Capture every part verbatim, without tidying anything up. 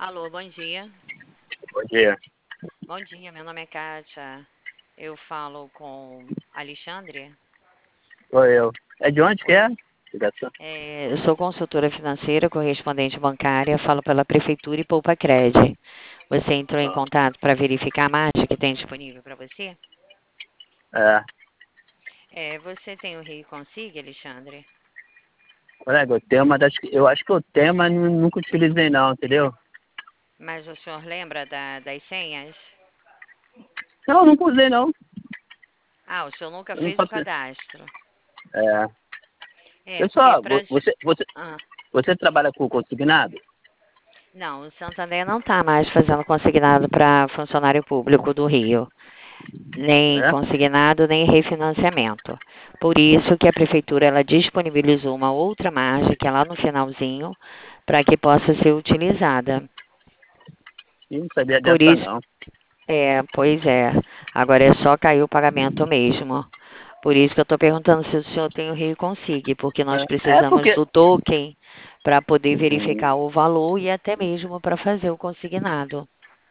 Alô, bom dia. Bom dia. Bom dia, meu nome é Kátia. Eu falo com Alexandre. Sou eu. É de onde que é? Oi. Ligação. É, eu sou consultora financeira, correspondente bancária, falo pela Prefeitura e Poupa Cred. Você entrou em contato para verificar a margem que tem disponível para você? É. É, você tem o Rio Consiga, Alexandre? Colega, o tema das. Eu acho que o tema nu- nunca utilizei não, entendeu? Mas o senhor lembra da- das senhas? Não, nunca usei não. Ah, o senhor nunca Eu fez nunca o fiz. cadastro. É. É, porque Pessoal, para... vo- você, você, você trabalha com consignado? Não, o Santander não está mais fazendo consignado para funcionário público do Rio. Nem É? consignado, nem refinanciamento. Por isso que a prefeitura ela disponibilizou uma outra margem, que é lá no finalzinho, para que possa ser utilizada. Ih, não sabia Por dessa isso, não. é, pois é, agora é só cair o pagamento mesmo. Por isso que eu estou perguntando se o senhor tem o Rio Consigne, porque nós É, é precisamos porque. do token para poder Hum, verificar o valor e até mesmo para fazer o consignado.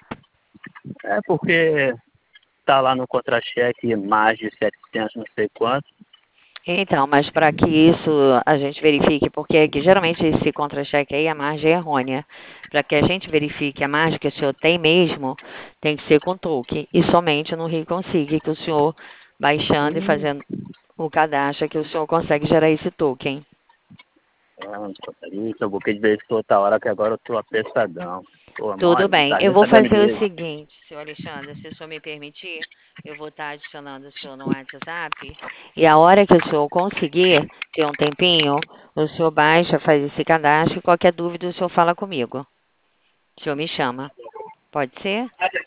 É porque tá lá no contra-cheque mais de setecentos não sei quanto. Então, mas para que isso a gente verifique, porque aqui, geralmente esse contra-cheque aí, a margem é errônea. Para que a gente verifique a margem que o senhor tem mesmo, tem que ser com token. E somente no Rio Consigne, que o senhor baixando e Hum, fazendo o cadastro, que o senhor consegue gerar esse token. ah, não contaria. Isso eu vou que de vez em outra hora que agora eu tô apressadão. Pô, Tudo mole, não bem. tá Eu nem vou sabendo fazer o direito. seguinte, senhor Alexandre, se o senhor me permitir, eu vou estar adicionando o senhor no WhatsApp. E a hora que o senhor conseguir ter um tempinho, o senhor baixa, faz esse cadastro e qualquer dúvida o senhor fala comigo. O senhor me chama. Pode ser?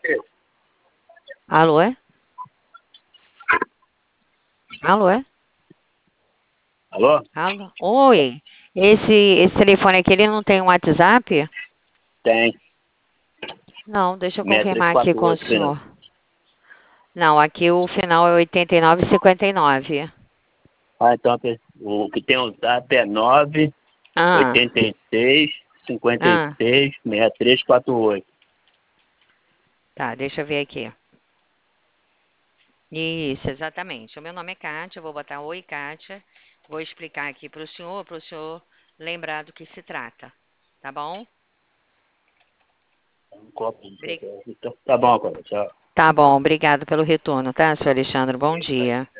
Alô? é? Alô? é? Alô? Alô? Oi. Esse, esse telefone aqui, ele não tem um WhatsApp? Tem. Não, deixa eu confirmar aqui com o seis três quatro oito, filho. senhor. Não, aqui o final é oitenta e nove e cinquenta e nove. Ah, então o que tem o zap é nove Ah, oitenta e seis cinquenta e ah. seis sessenta e três quarenta e oito. Tá, deixa eu ver aqui. Isso, exatamente. O meu nome é Kátia, eu vou botar Oi, Kátia. Vou explicar aqui para o senhor, para o senhor lembrar do que se trata. Tá bom? Um copo. Bri- Então, tá bom, cara. Tchau. Tá bom, obrigado pelo retorno, tá, senhor Alexandre? Bom dia.